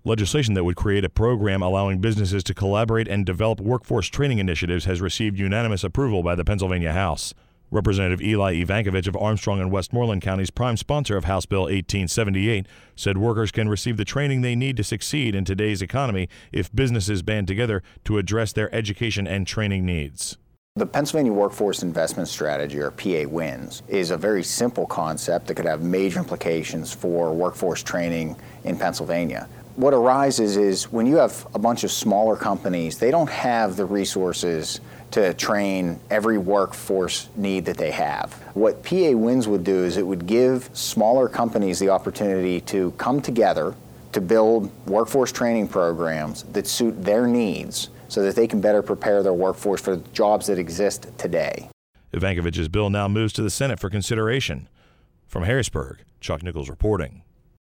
Legislation that would create a program allowing businesses to collaborate and develop workforce training initiatives has received unanimous approval by the Pennsylvania House. Representative Eli Ivankovich of Armstrong and Westmoreland Counties, prime sponsor of House Bill 1878, said workers can receive the training they need to succeed in today's economy if businesses band together to address their education and training needs. The Pennsylvania Workforce Investment Strategy, or PA WINS, is a very simple concept that could have major implications for workforce training in Pennsylvania. What arises is when you have a bunch of smaller companies, they don't have the resources to train every workforce need that they have. What PA WINS would do is it would give smaller companies the opportunity to come together to build workforce training programs that suit their needs so that they can better prepare their workforce for the jobs that exist today. Ivankovich's bill now moves to the Senate for consideration. From Harrisburg, Chuck Nichols reporting.